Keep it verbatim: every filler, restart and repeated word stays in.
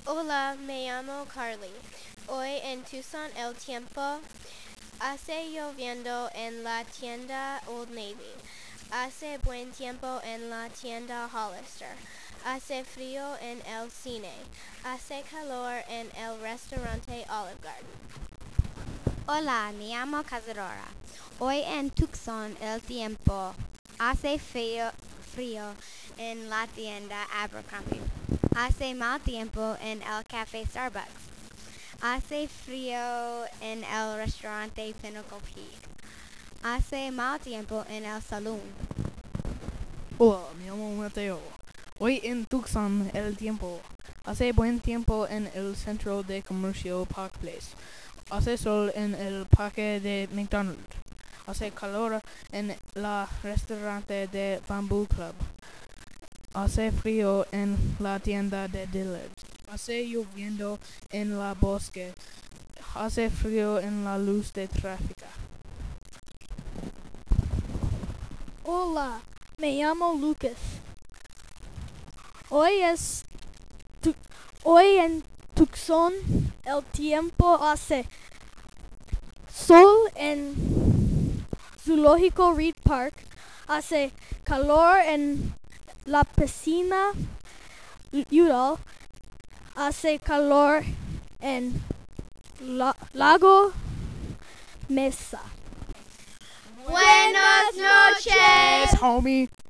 Hola, me llamo Carly. Hoy en Tucson el tiempo hace lloviendo en la tienda Old Navy. Hace buen tiempo en la tienda Hollister. Hace frío en el cine. Hace calor en el restaurante Olive Garden. Hola, me llamo Casadora. Hoy en Tucson el tiempo hace frío, frío en la tienda Abercrombie. Hace mal tiempo en el café Starbucks. Hace frío en el restaurante Pinnacle Peak. Hace mal tiempo en el salón. Hola, me llamo Mateo. Hoy en Tucson el tiempo hace buen tiempo en el centro de comercio Park Place. Hace sol en el parque de McDonald's. Hace calor en la restaurante de Bamboo Club. Hace frío en la tienda de Dillard's. Hace lloviendo en la bosque. Hace frío en la luz de tráfico. Hola, me llamo Lucas. Hoy es tu- hoy en Tucson el tiempo hace sol en Zoológico Reed Park, hace calor en la piscina Udall, hace calor en la- Lago Mesa. Buenas noches. Yes, homie.